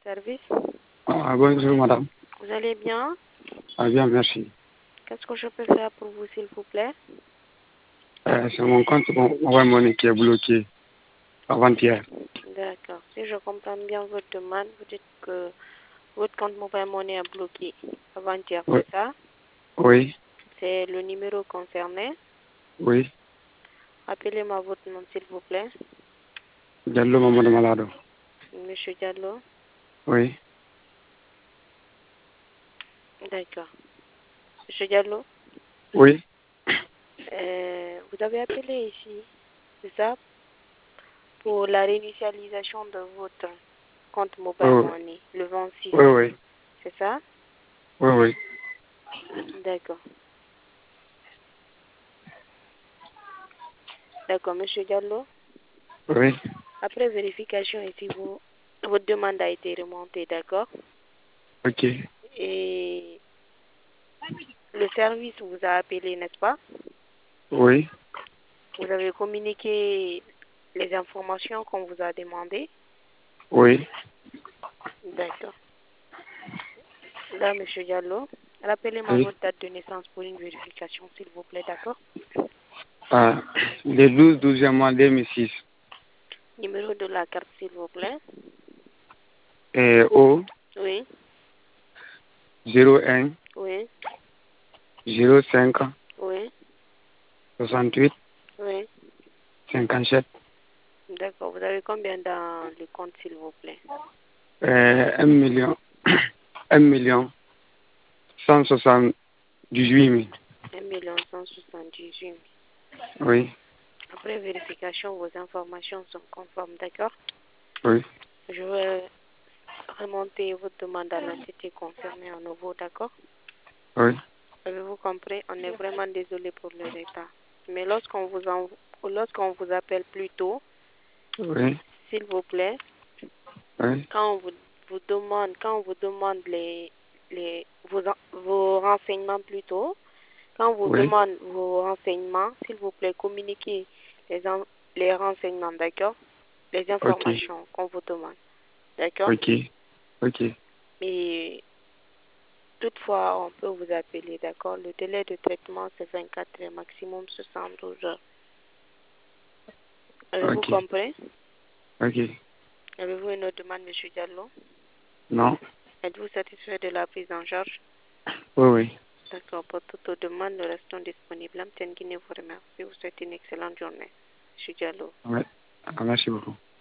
Service. Bonjour madame. Vous allez bien? Ah, bien, merci. Qu'est-ce que je peux faire pour vous, s'il vous plaît? C'est mon compte Mobile Money qui est bloqué avant-hier. D'accord. Si je comprends bien votre demande, vous dites que votre compte Mobile Money est bloqué avant-hier, Oui, c'est ça? oui, C'est le numéro concerné. oui. Appelez-moi votre nom, s'il vous plaît. Diallo Mamadou Malado. Monsieur Diallo. Oui, D'accord. Monsieur Diallo, oui, vous avez appelé ici, c'est ça, pour la réinitialisation de votre compte Mobile oui, Money, le 26, oui, oui, c'est ça? oui, oui. D'accord. D'accord, Monsieur Diallo. Oui, Après vérification ici, votre demande a été remontée, d'accord? ok. Et le service vous a appelé, n'est-ce pas? Oui, Vous avez communiqué les informations qu'on vous a demandées? oui. D'accord. Là, Monsieur Diallo, rappelez-moi Oui. votre date de naissance pour une vérification, s'il vous plaît, d'accord? Le 12 mois 2006. Numéro de la carte, s'il vous plaît. O Oui, 01 oui, 05 oui, 68 oui. 57. D'accord. Vous avez combien dans le compte, s'il vous plaît? 1 million, 1 million 178 000. 1 178 000. Oui, Après vérification, vos informations sont conformes, d'accord? oui, Je vais remonter votre demande à l'entité concernée à nouveau, d'accord? oui, Avez-vous compris? On est vraiment désolé pour le retard. Mais lorsqu'on vous appelle plus tôt, oui, s'il vous plaît, oui, quand on vous demande vos renseignements plus tôt, quand on vous oui. demande vos renseignements, s'il vous plaît, communiquez les renseignements, d'accord? Les Ok, informations qu'on vous demande, d'accord? ok, ok, Et toutefois, on peut vous appeler, d'accord? Le délai de traitement, c'est 24 heures, maximum 72 heures. Avez-vous ok, compris? ok. Avez-vous une autre demande, M. Diallo? Non, Êtes-vous satisfait de la prise en charge? oui, oui. D'accord. Pour toute autre demande, nous restons disponibles. Amten Guinée vous remercie. Vous souhaite une excellente journée, M. Diallo. Ouais. Merci beaucoup.